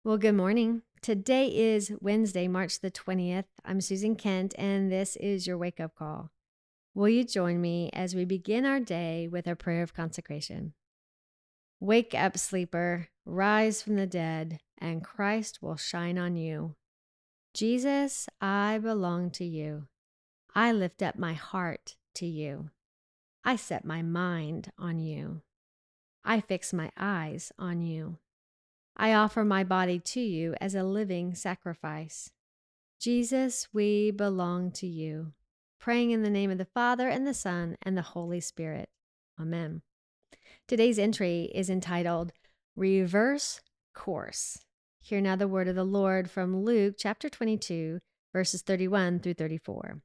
Well, good morning. Today is Wednesday, March the 20th. I'm Susan Kent, and this is your wake up call. Will you join me as we begin our day with a prayer of consecration? Wake up, sleeper, rise from the dead, and Christ will shine on you. Jesus, I belong to you. I lift up my heart to you. I set my mind on you. I fix my eyes on you. I offer my body to you as a living sacrifice. Jesus, we belong to you. Praying in the name of the Father, and the Son, and the Holy Spirit. Amen. Today's entry is entitled Reverse Course. Hear now the word of the Lord from Luke chapter 22, verses 31 through 34.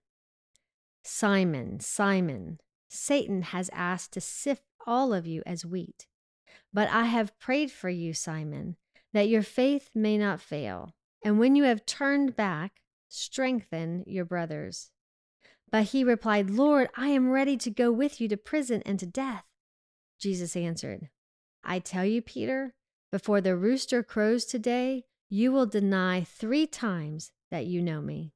Simon, Simon, Satan has asked to sift all of you as wheat. But I have prayed for you, Simon, that your faith may not fail. And when you have turned back, strengthen your brothers. But he replied, Lord, I am ready to go with you to prison and to death. Jesus answered, I tell you, Peter, before the rooster crows today, you will deny 3 times that you know me.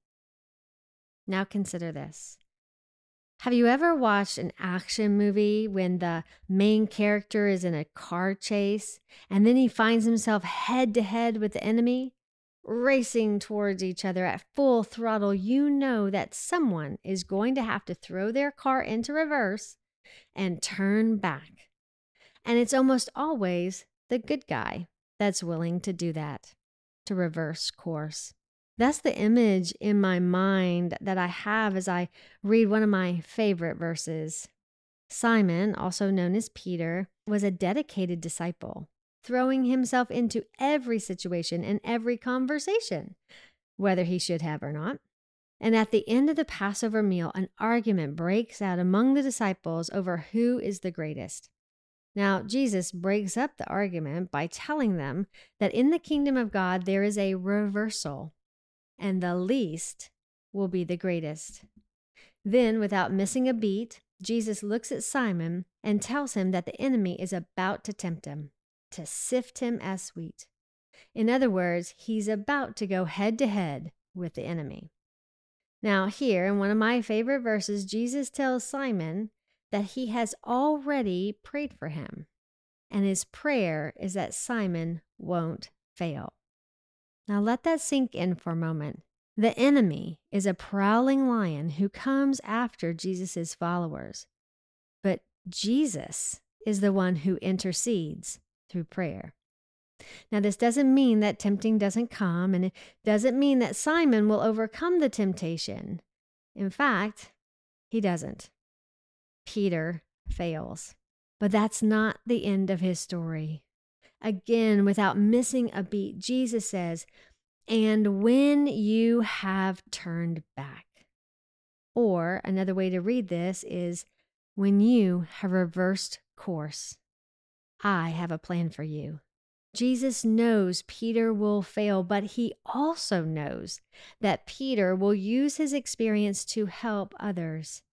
Now consider this. Have you ever watched an action movie when the main character is in a car chase and then he finds himself head to head with the enemy, racing towards each other at full throttle? You know that someone is going to have to throw their car into reverse and turn back. And it's almost always the good guy that's willing to do that, to reverse course. That's the image in my mind that I have as I read one of my favorite verses. Simon, also known as Peter, was a dedicated disciple, throwing himself into every situation and every conversation, whether he should have or not. And at the end of the Passover meal, an argument breaks out among the disciples over who is the greatest. Now, Jesus breaks up the argument by telling them that in the kingdom of God, there is a reversal, and the least will be the greatest. Then, without missing a beat, Jesus looks at Simon and tells him that the enemy is about to tempt him, to sift him as wheat. In other words, he's about to go head to head with the enemy. Now, here in one of my favorite verses, Jesus tells Simon that he has already prayed for him, and his prayer is that Simon won't fail. Now let that sink in for a moment. The enemy is a prowling lion who comes after Jesus' followers. But Jesus is the one who intercedes through prayer. Now, this doesn't mean that tempting doesn't come, and it doesn't mean that Simon will overcome the temptation. In fact, he doesn't. Peter fails. But that's not the end of his story. Again, without missing a beat, Jesus says, and when you have turned back. Or another way to read this is, when you have reversed course, I have a plan for you. Jesus knows Peter will fail, but he also knows that Peter will use his experience to help others.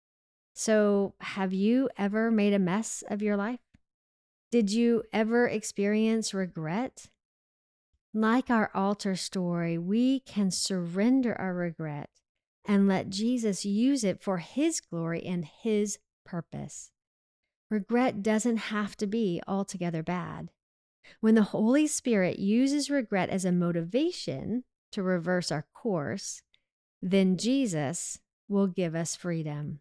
So, have you ever made a mess of your life? Did you ever experience regret? Like our altar story, we can surrender our regret and let Jesus use it for his glory and his purpose. Regret doesn't have to be altogether bad. When the Holy Spirit uses regret as a motivation to reverse our course, then Jesus will give us freedom.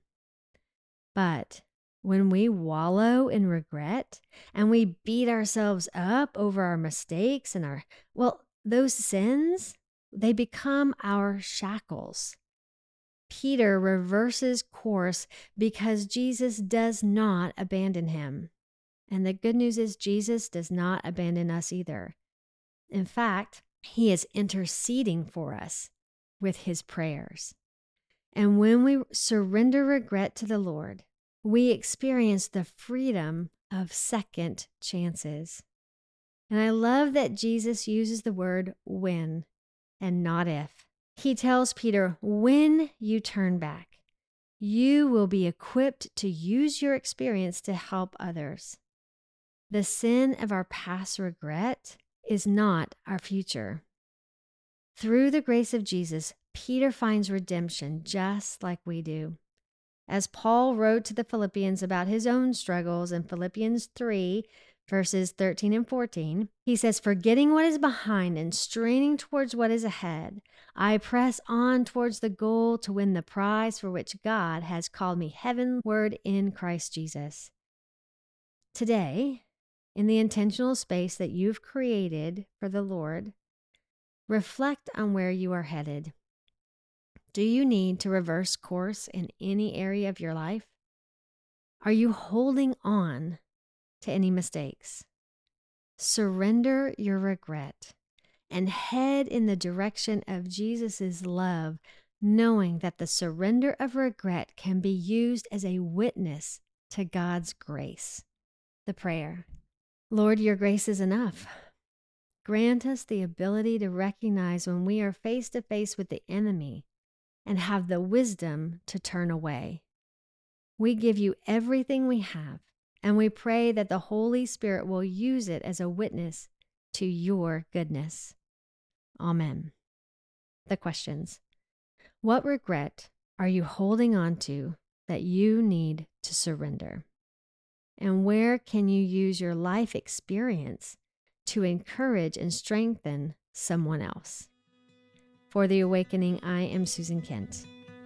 But when we wallow in regret and we beat ourselves up over our mistakes and those sins, they become our shackles. Peter reverses course because Jesus does not abandon him. And the good news is Jesus does not abandon us either. In fact, he is interceding for us with his prayers. And when we surrender regret to the Lord, we experience the freedom of second chances. And I love that Jesus uses the word when and not if. He tells Peter, when you turn back, you will be equipped to use your experience to help others. The sin of our past regret is not our future. Through the grace of Jesus, Peter finds redemption just like we do. As Paul wrote to the Philippians about his own struggles in Philippians 3, verses 13 and 14, he says, "Forgetting what is behind and straining towards what is ahead, I press on towards the goal to win the prize for which God has called me heavenward in Christ Jesus." Today, in the intentional space that you've created for the Lord, reflect on where you are headed. Do you need to reverse course in any area of your life? Are you holding on to any mistakes? Surrender your regret and head in the direction of Jesus' love, knowing that the surrender of regret can be used as a witness to God's grace. The prayer: Lord, your grace is enough. Grant us the ability to recognize when we are face to face with the enemy and have the wisdom to turn away. We give you everything we have, and we pray that the Holy Spirit will use it as a witness to your goodness. Amen. The questions: what regret are you holding on to that you need to surrender? And where can you use your life experience to encourage and strengthen someone else? For The Awakening, I am Susan Kent.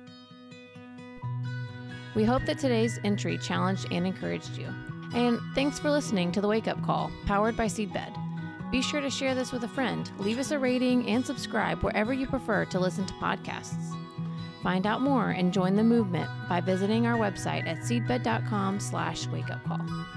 We hope that today's entry challenged and encouraged you. And thanks for listening to The Wake Up Call, powered by Seedbed. Be sure to share this with a friend, leave us a rating, and subscribe wherever you prefer to listen to podcasts. Find out more and join the movement by visiting our website at seedbed.com/wakeupcall.